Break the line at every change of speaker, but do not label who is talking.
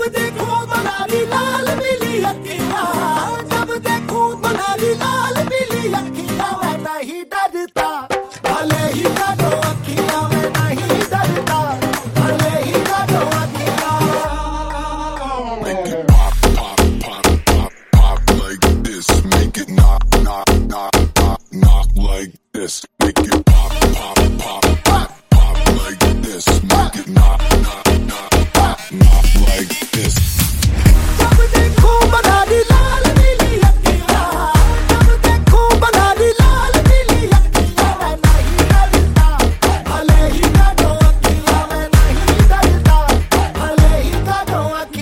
देखूं तुम्हारी लाल पीली अखियां, जब देखूं तुम्हारी लाल पीली अखियां, मैं नहीं डरता, भले ही काटो अखियां, मैं नहीं डरता, भले ही काटो अखियां।
Make it pop, pop, pop, pop, pop like this. Make it knock, knock, knock, knock, knock like this. Make it pop, pop, pop, pop, pop like this. Make it knock, knock.